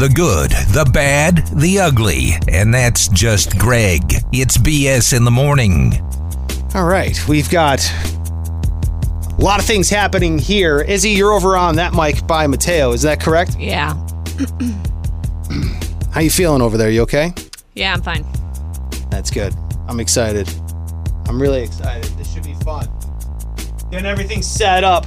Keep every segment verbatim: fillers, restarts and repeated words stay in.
The good, the bad, the ugly. And that's just Greg. It's B S in the morning. All right, we've got a lot of things happening here. Izzy, you're over on that mic by Mateo. Is that correct? Yeah. How you feeling over there? You okay? Yeah, I'm fine. That's good. I'm excited. I'm really excited. This should be fun. Getting everything set up.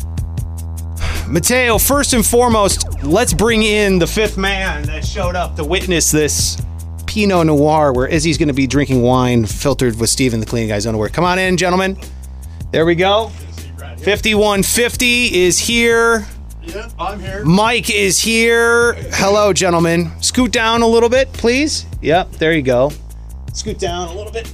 Mateo, first and foremost, let's bring in the fifth man that showed up to witness this Pinot Noir where Izzy's going to be drinking wine filtered with Steven, the cleaning guy's underwear. Come on in, gentlemen. There we go. fifty-one fifty is here. Yeah, I'm here. Mike is here. Hello, gentlemen. Scoot down a little bit, please. Yep, there you go. Scoot down a little bit.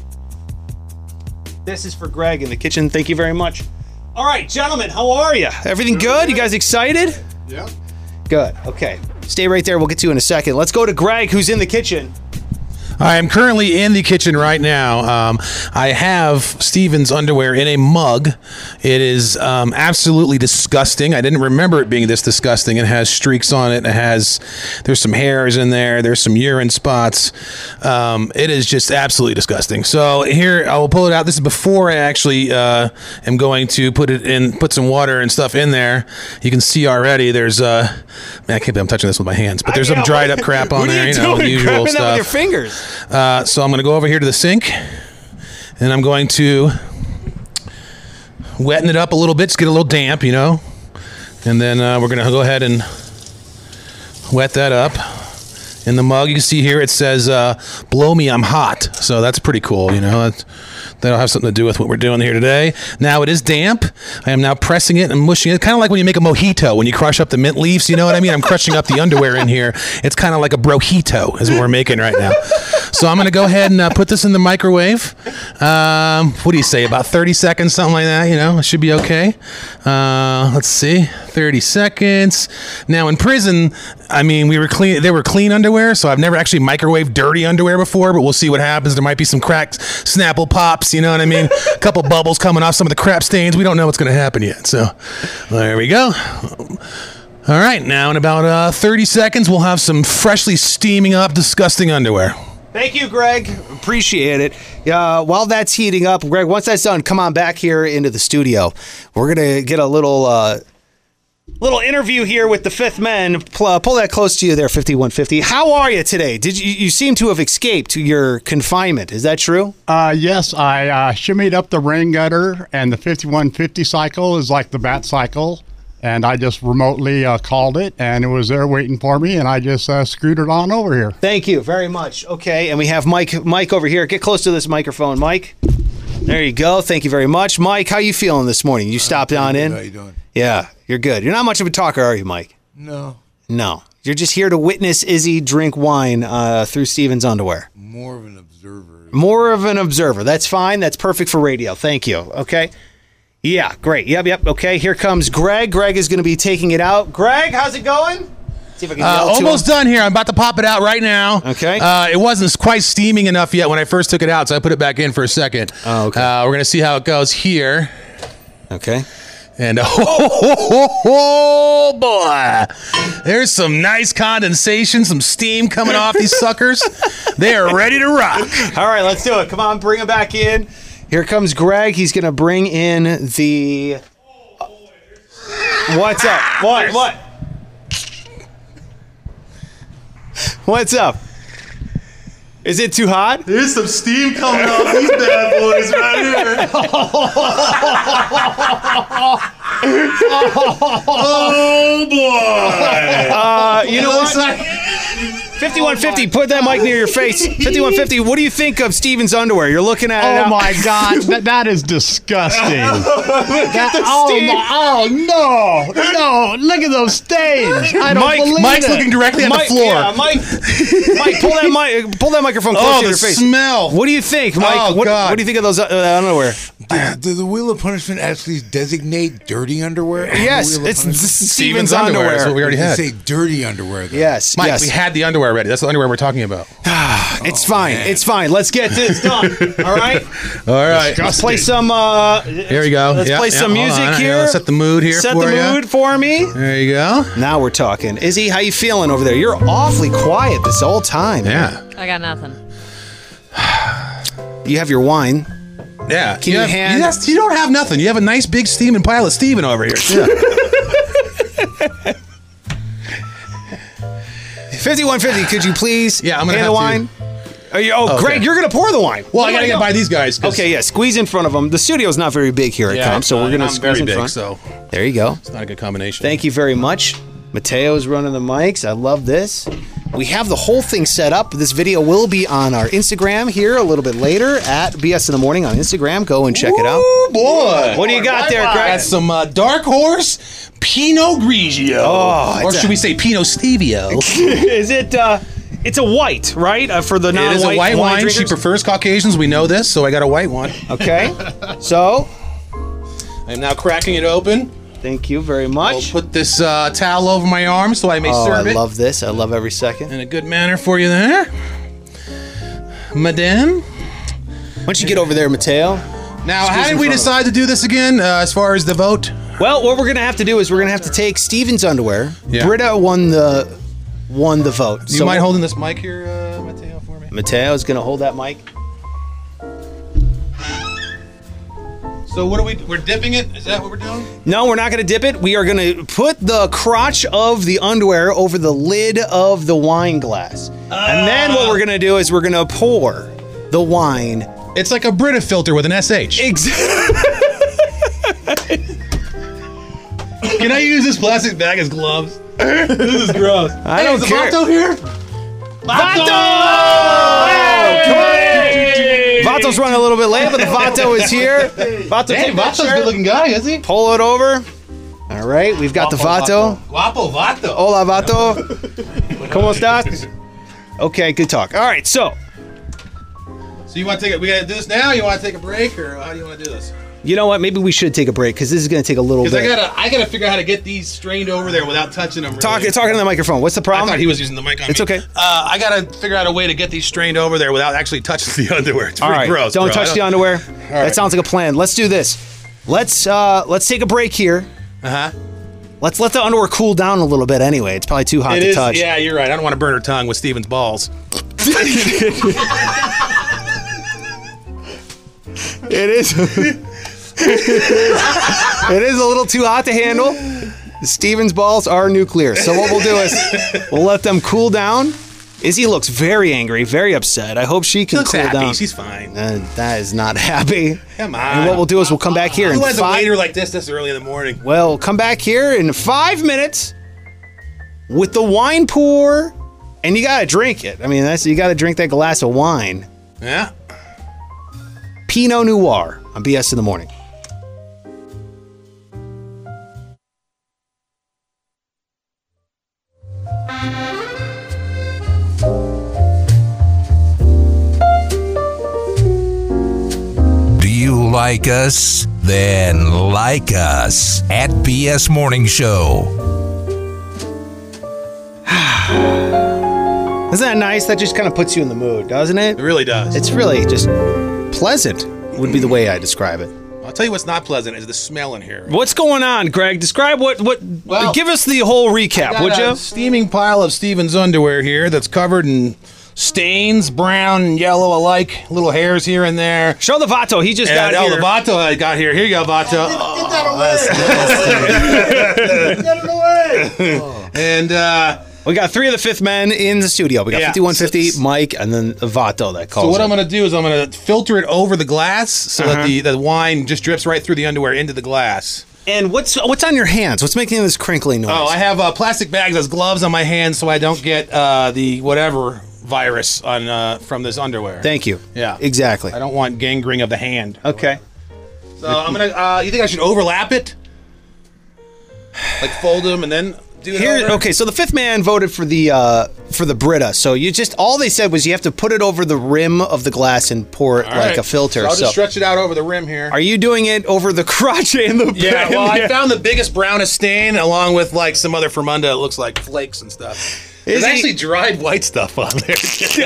This is for Greg in the kitchen. Thank you very much. All right, gentlemen, how are you? Everything good? You guys excited? Yeah. Good. Okay. Stay right there. We'll get to you in a second. Let's go to Greg, who's in the kitchen. I am currently in the kitchen right now. Um, I have Steven's underwear in a mug. It is um, absolutely disgusting. I didn't remember it being this disgusting. It has streaks on it. It has, there's some hairs in there. There's some urine spots. Um, it is just absolutely disgusting. So here, I will pull it out. This is before I actually uh, am going to put it in, put some water and stuff in there. You can see already there's, uh, man, I can't believe I'm touching this with my hands, but there's some dried up crap on there. You know, the usual stuff. That with your fingers. Uh, so I'm going to go over here to the sink, and I'm going to wetten it up a little bit, just get a little damp, you know, and then uh, we're going to go ahead and wet that up. In the mug, you can see here it says, uh, blow me, I'm hot. So that's pretty cool, you know. That's, that'll have something to do with what we're doing here today. Now it is damp. I am now pressing it and mushing it. Kind of like when you make a mojito, when you crush up the mint leaves, you know what I mean? I'm crushing up the underwear in here. It's kind of like a brojito is what we're making right now. So I'm going to go ahead and uh, put this in the microwave. Um, what do you say, about thirty seconds, something like that, you know? It should be okay. Uh, let's see, thirty seconds. Now in prison, I mean, we were clean. They were clean underwear, so I've never actually microwaved dirty underwear before, but we'll see what happens. There might be some cracked Snapple Pops, you know what I mean? A couple bubbles coming off some of the crap stains. We don't know what's going to happen yet. So there we go. All right, now in about uh, thirty seconds, we'll have some freshly steaming up, disgusting underwear. Thank you, Greg. Appreciate it. Uh, while that's heating up, Greg, once that's done, come on back here into the studio. We're going to get a little... Uh, Little interview here with the fifth men. Pull, pull that close to you there, fifty-one fifty. How are you today? Did you, you seem to have escaped your confinement? Is that true? Uh, yes, I uh, shimmied up the rain gutter, and the fifty-one fifty cycle is like the bat cycle, and I just remotely uh, called it, and it was there waiting for me, and I just uh, screwed it on over here. Thank you very much. Okay, and we have Mike. Mike over here. Get close to this microphone, Mike. There you go. Thank you very much, Mike. How you feeling this morning? You stopped uh, on in. How you doing? Yeah, you're good. You're not much of a talker, are you, Mike? No. No. You're just here to witness Izzy drink wine uh, through Steven's underwear. More of an observer. More of an observer. That's fine. That's perfect for radio. Thank you. Okay. Yeah, great. Yep, yep. Okay, here comes Greg. Greg is going to be taking it out. Greg, how's it going? See if I can Uh, almost done here. I'm about to pop it out right now. Okay. Uh, it wasn't quite steaming enough yet when I first took it out, so I put it back in for a second. Oh, okay. Uh, we're going to see how it goes here. Okay. And oh, oh, oh, oh boy, there's some nice condensation, some steam coming off these suckers. They are ready to rock. All right, let's do it. Come on, bring it back in. Here comes Greg. He's going to bring in the... Uh, what's up? What? What? What's up? Is it too hot? There's some steam coming off these bad boys right here. Oh, boy. Uh, you know what? fifty-one fifty, put that mic near your face. fifty-one fifty, what do you think of Steven's underwear? You're looking at it Oh, now. my God. that, that is disgusting. That- the oh, steam. no, oh, no. No. Look at those stains. I don't Mike- believe Mike's it. looking directly at Mike, the floor. Yeah, Mike, Mike, pull that mic, pull that microphone close Oh, to the your face. smell. What do you think, Mike? Oh, what, God. what do you think of those uh, underwear? Did, did the Wheel of Punishment actually designate dirty underwear? on the Yes, Wheel of it's Punishment? Steven's Steven's underwear underwear. is what we already They had. say dirty underwear, though. Yes, Mike, yes. we had the underwear already. That's the underwear we're talking about. It's fine. It's fine. Let's get this done. All right. All right. Let's play some. Uh, Here we go. Let's Yeah, play yeah, some hold music on. here. Let's set the mood here Set for the ya. mood for me. There you go. Now we're talking. Izzy, how you feeling over there? You're awfully quiet this whole time. Yeah. I got nothing. You have your wine. Yeah. Can you, you have, hand- you, just- you don't have nothing. You have a nice big steaming pile of Steven over here. fifty-one fifty. Could you please Yeah, I'm gonna hand the have to- wine? Are you, oh, Okay. Greg, you're gonna pour the wine. Well, Oh I gotta my get God. by these guys. 'cause- Okay, yeah. Squeeze in front of them. The studio's not very big here at Yeah, Comp, so we're uh, gonna I'm squeeze very in big, front. so There you go. it's not a good combination. Thank you very much. Mateo's running the mics. I love this. We have the whole thing set up. This video will be on our Instagram here a little bit later at B S in the Morning on Instagram. Go and check it out. Oh boy! What do you got there, Greg? Got some uh, Dark Horse Pinot Grigio, Oh, or it's should a- we say Pinot Stevio? Is it? Uh, it's a white, right? Uh, for the It non-white is a white wine. She drinkers? prefers Caucasians. We know this, so I got a white one. Okay. So, I'm now cracking it open. thank you very I'll much. put this uh, towel over my arm so I may Oh, serve I it love this. I love every second. in a good manner for you there, Madame. Why don't you get over there, Mateo? Now, how Squeeze did in we front of decide to do this again? Uh, as far as the vote, Well, what we're gonna have to do is we're gonna have to take Steven's underwear. Yeah. Britta won the won the vote. do you mind holding this mic here, uh, Mateo, for me? Mateo's gonna hold that mic. So what are we? We're dipping it. Is that what we're doing? No, we're not gonna dip it. We are gonna put the crotch of the underwear over the lid of the wine glass, and then what we're gonna do is we're gonna pour the wine. It's like a Brita filter with an S H. Exactly. Can I use this plastic bag as gloves? This is gross. I don't is care. Vato here? Vato's running a little bit late, but the Vato is here. Vato, Hey, take that Vato's a shirt. good looking guy, is he? Pull it over. All right, we've got the Vato. Guapo Vato. Hola, Vato. ¿Cómo estás? Okay, good talk. All right, so So you want to take it? We gotta do this now. You want to take a break, or how do you want to do this? you know what? Maybe we should take a break because this is going to take a little Because bit. I gotta, I gotta figure out how to get these strained over there without touching them. Talk, really. talking to the microphone. What's the I problem? thought he was using the mic on It's me. okay. Uh, I gotta figure out a way to get these strained over there without actually touching the underwear. It's All pretty right, gross. don't bro. touch I the underwear. That right. sounds like a plan. Let's do this. Let's uh, let's take a break here. Uh huh. Let's let the underwear cool down a little bit. Anyway, it's probably too hot It to is. touch. Yeah, you're right. I don't want to burn her tongue with Steven's balls. It is. It is a little too hot to handle. Steven's balls are nuclear. So what we'll do is we'll let them cool down. Izzy looks very angry, very upset. I hope she She can looks cool happy. down. She's fine. Uh, that is not happy. Come on. And what we'll do is we'll come back here in Who has a five. waiter like this this early in the morning? Well, we'll come back here in five minutes with the wine pour, and you gotta drink it. I mean, that's you gotta drink that glass of wine. Yeah. Pinot Noir on B S in the Morning. Do you like us? Then like us at B S Morning Show. Isn't that nice? That just kind of puts you in the mood, doesn't it? It really does. It's really just pleasant, would be the way I describe it. I'll tell you what's not pleasant is the smell in here. What's going on, Greg? Describe what what. Well, give us the whole recap, Got would a you? steaming pile of Steven's underwear here that's covered in stains, brown and yellow alike, little hairs here and there. Show the Vato. He just got And, oh, here. the Vato I got here. Here you go, Vato. And uh, We got three of the fifth men in the studio. We got Yeah. fifty-one fifty, Mike, and then the Vato that calls. so what it. I'm going to do is I'm going to filter it over the glass so Uh-huh. that the, the wine just drips right through the underwear into the glass. And what's what's on your hands? What's making this crinkly noise? Oh, I have uh, plastic bags as gloves on my hands so I don't get uh, the whatever virus on uh, from this underwear. Thank you. Yeah. Exactly. I don't want gangrene of the hand. Okay. So I'm gonna. Uh, you think I should overlap it? Like fold them and then do it Here, over? okay. So the fifth man voted for the uh, for the Brita. So you just all they said was you have to put it over the rim of the glass and pour it All like right. a filter. So I'll So, just stretch it out over the rim here. are you doing it over the crotch and the yeah, bend? well, I found the biggest brownest stain along with like some other Fermunda. It looks like flakes and stuff. There's Izzy- actually dried white stuff on there.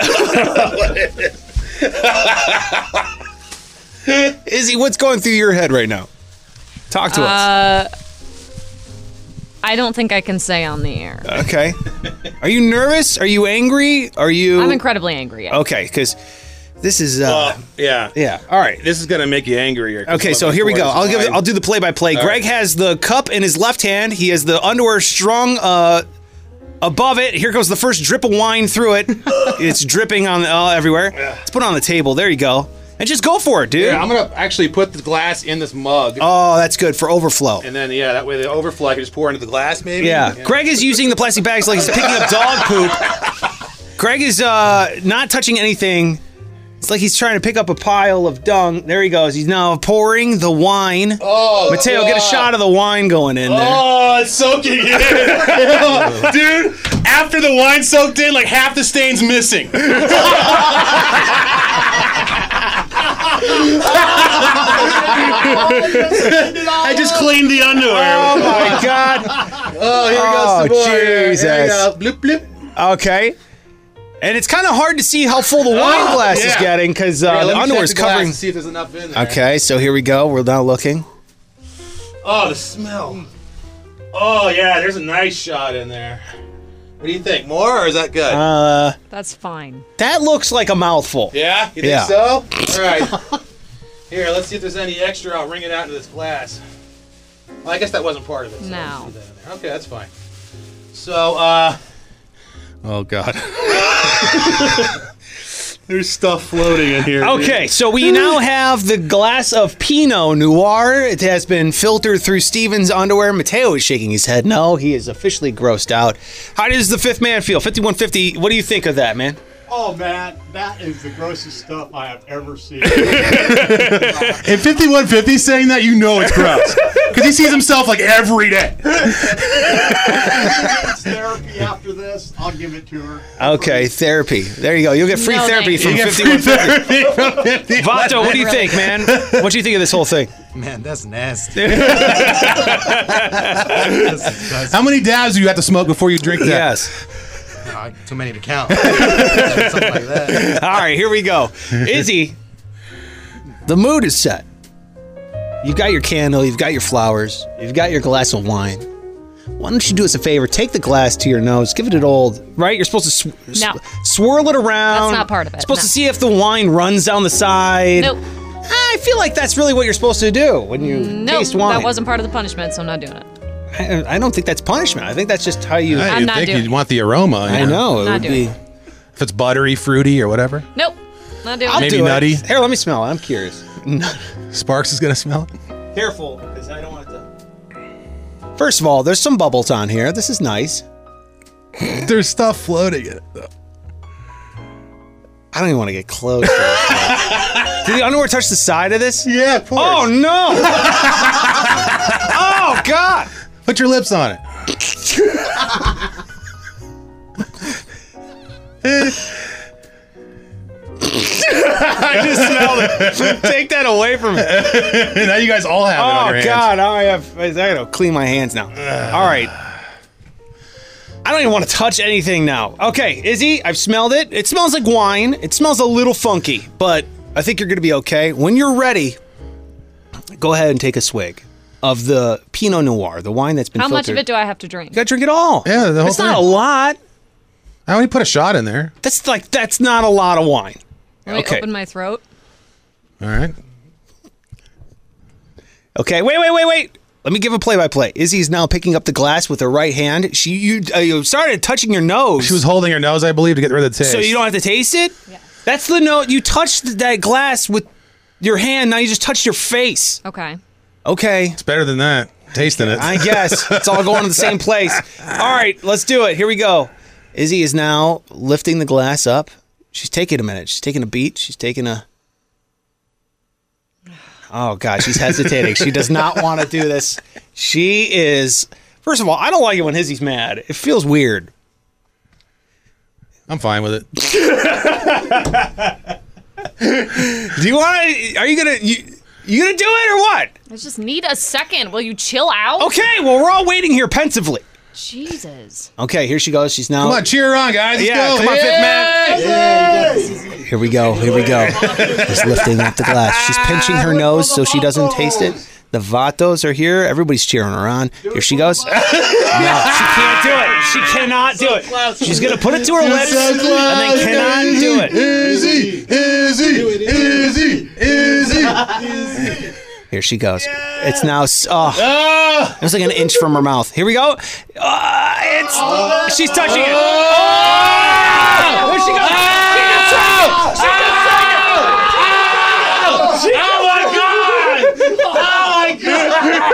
Izzy, what's going through your head right now? Talk to Uh, I don't think I can say on the air. us. Okay. Are you nervous? Are you angry? Are you? I'm incredibly angry. Yeah. Okay, because this is. Uh, Uh, yeah. yeah. All right. This is gonna make you angrier. 'cause Okay, what so here we before go. is I'll give. fine. I'll do the play-by-play. All Greg right. has the cup in his left hand. He has the underwear strung uh, above it. Here goes the first drip of wine through it. It's dripping on uh, everywhere. Let's put it on the table. There you go. And just go for it, dude. Yeah, I'm gonna actually put the glass in this mug, Oh, that's good for overflow. and then yeah, that way the overflow I can just pour into the glass, maybe. Yeah. Greg is using the plastic bags like he's picking up dog poop. Greg is uh, not touching anything. It's like he's trying to pick up a pile of dung. There he goes. He's now pouring the wine. Oh, Mateo, get a shot of the wine going in there. Oh, it's soaking in. Dude, after the wine soaked in, like half the stain's missing. I just cleaned the underwear. Oh my God. Oh, here Oh, we go. some more. Jesus. Here we go. Bloop, bloop. Okay. And it's kind of hard to see how full the wine glass is yeah. getting because uh, Here, the let me underwear check is the glass covering. and see if there's enough in there. Okay, so here we go. We're now looking. Oh, the smell. Oh, yeah, there's a nice shot in there. What do you think? More, or is that good? Uh, That's fine. that looks like a mouthful. yeah? You think yeah. so? All right. Here, let's see if there's any extra. I'll wring it out into this glass. Well, I guess that wasn't part of it. So No. let's do that in there. Okay, that's fine. So, uh... Oh, God. There's stuff floating in here. Okay, so we now have the glass of Pinot Noir. It has been filtered through Steven's underwear. Mateo is shaking his head. No, he is officially grossed out. How does the fifth man feel? fifty-one fifty, what do you think of that, man? Oh, man, that is the grossest stuff I have ever seen. If fifty-one fifty's saying that, you know it's gross. Because he sees himself like every day. It's therapy after this. I'll give it to her. Okay, therapy. There you go. You'll get free No, therapy thank from You get fifty-one free fifty. therapy from fifty-one. Vato, what do you think, man? What do you think of this whole thing? Man, that's nasty. How many dabs do you have to smoke before you drink that? Yes. Uh, too many to count. Something like that. All right, here we go. Izzy, the mood is set. You've got your candle, you've got your flowers, you've got your glass of wine. Why don't you do us a favor? Take the glass to your nose, give it an old, right? You're supposed to sw- No. sw- swirl it around. That's not part of it, Supposed no. to see if the wine runs down the side. Nope. I feel like that's really what you're supposed to do when you Nope. taste wine. That wasn't part of the punishment, so I'm not doing it. I, I don't think that's punishment. I think that's just how you. I I'm you'd not think doing you'd it. want the aroma. I know it Not would doing be. it. If it's buttery, fruity, or whatever. Nope. Not doing I'll it. Maybe do it. nutty. Here, let me smell it. I'm curious. Sparks is gonna smell it. Careful, because I don't want to. First of all, there's some bubbles on here. This is nice. There's stuff floating in it. Though. I don't even want to get close to it. Did the underwear touch the side of this? Yeah, of course. Oh no! Oh God! Put your lips on it. I just smelled it. Take that away from me. Now you guys all have it on Oh your hands. God! Now I have. I gotta clean my hands now. All right. I don't even want to touch anything now. Okay, Izzy, I've smelled it. It smells like wine. It smells a little funky, but I think you're gonna be okay. When you're ready, go ahead and take a swig of the Pinot Noir, the wine that's been How filtered. much of it do I have to drink? You gotta drink it all. Yeah, the whole It's not a thing. lot. I only put a shot in there. That's like that's not a lot of wine. Let me Okay. open my throat. All right. Okay, wait, wait, wait, wait. Let me give a play-by-play. Izzy's now picking up the glass with her right hand. She you uh, you started touching your nose, She was holding her nose, I believe, to get rid of the taste. so you don't have to taste it. Yeah. That's the note. You touched that glass with your hand. Now you just touched your face. Okay. Okay, It's better than that. Tasting it. I guess it's all going to the same place. All right, let's do it. Here we go. Izzy is now lifting the glass up. She's taking a minute. She's taking a beat. She's taking a. Oh God, she's hesitating. She does not want to do this. She is. First of all, I don't like it when Izzy's mad. It feels weird. I'm fine with it. Do you want to? Are you gonna? You, you gonna do it or what? I just need a second. Will you chill out? Okay. Well, we're all waiting here pensively. Jesus. Okay, here she goes. She's now. Come on, cheer her on, guys. Let's yeah, go. come on, Hey! fifth man. Here we go. Here we go. She's lifting up the glass. She's pinching her nose so she doesn't taste it. The Vatos are here. Everybody's cheering her on. Here she goes. No, she can't do it. She cannot do it. She's going to put it to her lips and then cannot do it. Easy, easy, easy, easy. Here she goes. It's now, oh, it was like an inch from her mouth. Here we go. Uh, it's, she's touching it. Oh! Where'd she go? She just tried it. She just tried it. Oh my God! Oh my God!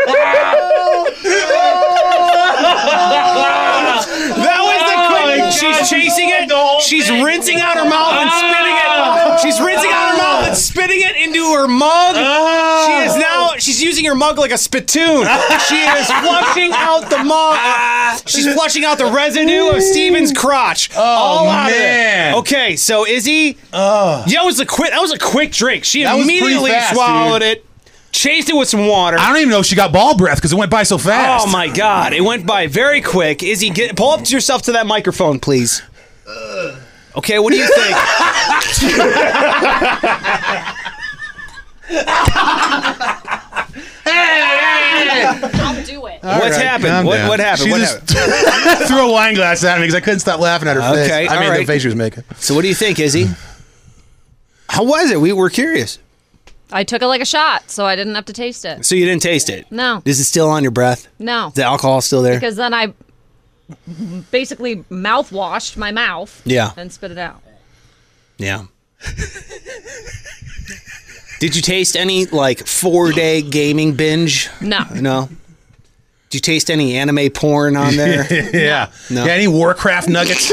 That was the quick. She's chasing it. She's rinsing out her mouth and spitting it. She's rinsing out her mouth and spitting it into her mug. She is now, she's using her mug like a spittoon. She is flushing out the mug. She's flushing out the residue of Steven's crotch. Oh, all out man. of it. Okay, so Izzy, uh, yeah, that was a quick, that was a quick drink. She That was pretty immediately fast, swallowed dude. it. Chased it with some water. I don't even know if she got ball breath because it went by so fast. Oh my God! It went by very quick. Izzy, get pull up yourself to that microphone, please. Okay, what do you think? I'll do it. What's right, happened? calm What, down. what happened? She What just happened? threw a wine glass at me because I couldn't stop laughing at her face. Okay, I all mean, right. the face she was making. So, what do you think, Izzy? How was it? We were curious. I took it like a shot, so I didn't have to taste it. So you didn't taste it? No. Is it still on your breath? No. Is the alcohol still there? Because then I basically mouthwashed my mouth. Yeah. And spit it out. Yeah. Did you taste any like four day gaming binge? No. No. Did you taste any anime porn on there? yeah. No. Yeah. Any Warcraft nuggets?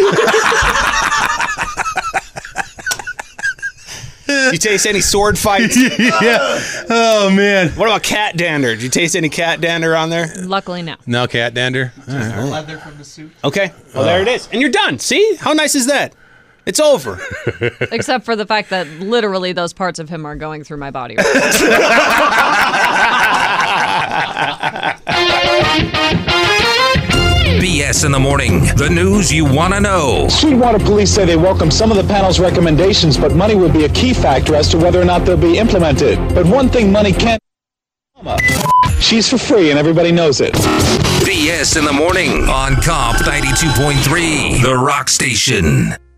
Did you taste any sword fights? yeah. Oh man. What about cat dander? Did you taste any cat dander on there? Luckily, no. No cat dander. All right. Leather from the suit. Okay. Well, there it is. And you're done. See? How nice is that? It's over. Except for the fact that literally those parts of him are going through my body. B S in the morning. The news you want to know. Sweetwater police say they welcome some of the panel's recommendations, but money would be a key factor as to whether or not they'll be implemented. But one thing money can't... She's for free and everybody knows it. B S in the morning on Comp ninety-two point three, The Rock Station.